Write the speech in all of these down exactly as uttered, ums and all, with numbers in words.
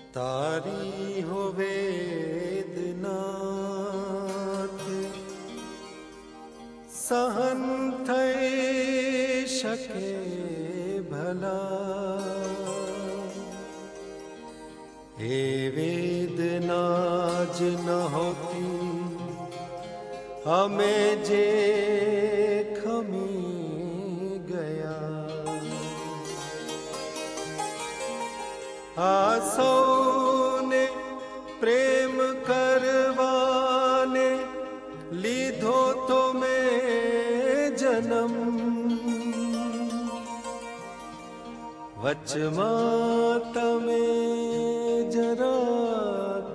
तारी हो वेदनाथ सहन થઈ શકે ભલા એ વેદના જ ન હોતી અમે જે ખમી ગયા આ સૌને પ્રેમ કરવાને લીધો તો મેં જન્મ વચમાં તમે જરાક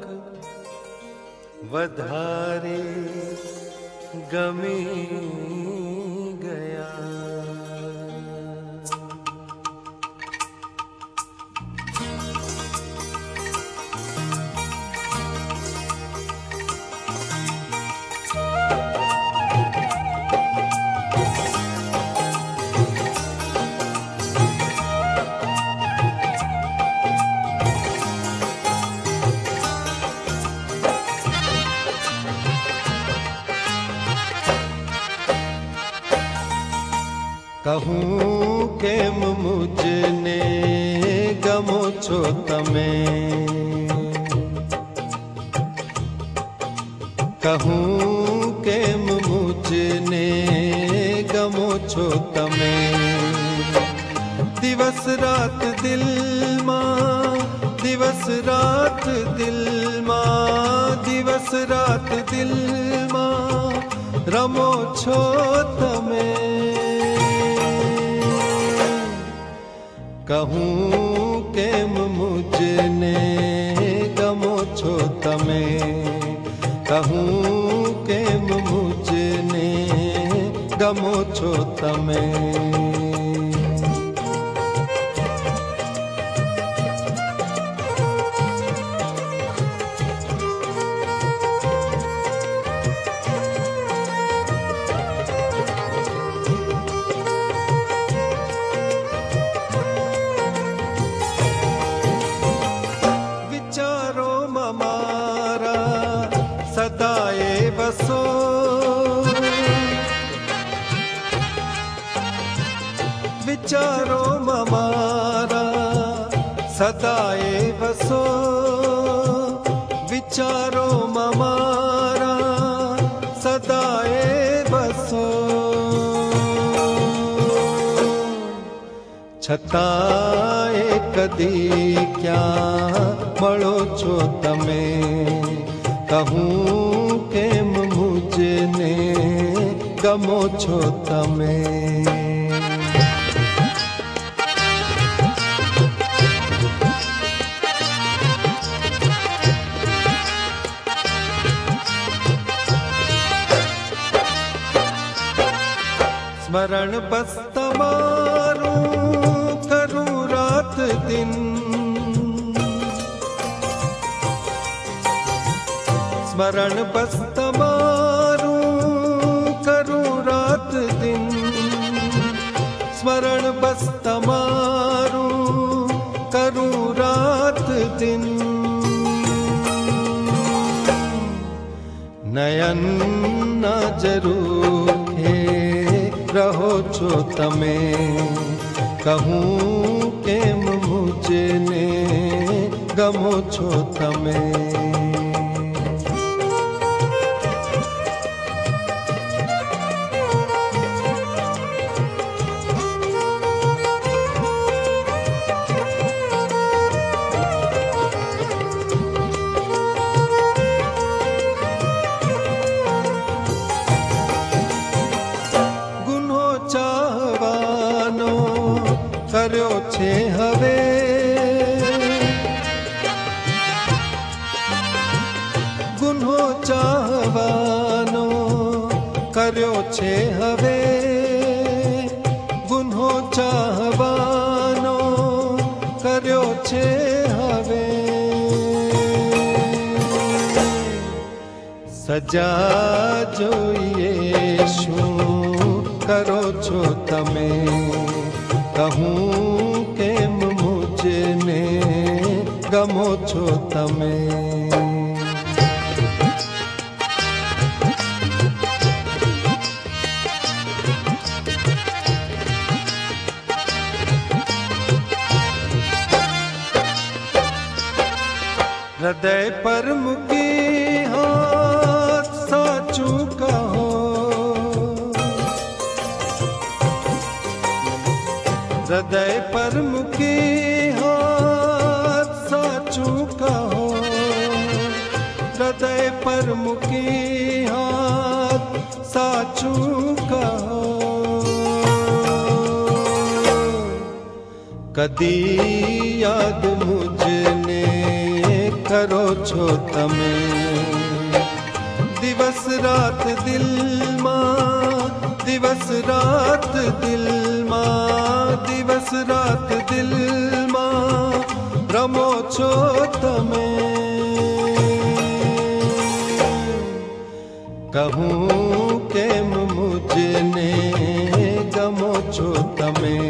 વધારે ગમી ગયા કહું કેમ મુજને ગમો છો તમે કહું કેમ મુજને ગમો છો તમે દિવસ રાત દિલમાં દિવસ રાત દિલમાં દિવસ રાત દિલમાં રમો છો તમે કહું કેમ મુજને ગમો છો તમે કહું કેમ મુજને ગમો છો તમે વિચારોમાં મારા સદાએ વસો વિચારોમાં મારા સદાએ વસો છતાંય કદી ક્યાં મળો છો તમે કહું કેમ મુજને ગમો છો તમે સ્મરણ બસ તમારું કરું રાત દિન સ્મરણ બસ તમારું કરું રાત દિન સ્મરણ બસ તમારું કરું રાત દિન નયન ના જરૂર રહો છો તમે કહું કેમ મુજને ગમો છો તમે કર્યો છે હવે ગુન્હો ચાહવાનો કર્યો છે હવે ગુન્હો ચાહવાનો કર્યો છે હવે સજા જોઈએ શું કરો છો તમે કહું કેમ મુજને ગમો છો તમે. હૃદય પર મૂકી હાથ સાચું કહો, હૃદય પર મૂકી હાથ સાચું કહો, હૃદય પર મૂકી હાથ સાચું કહો. કદી યાદ મુજને કરો છો તમે, દિવસ રાત દિલમાં, દિવસ રાત દિલમાં, દિવસ રાત દિલમાં રમો છો તમે. કહું કેમ મુજને ગમો છો તમે.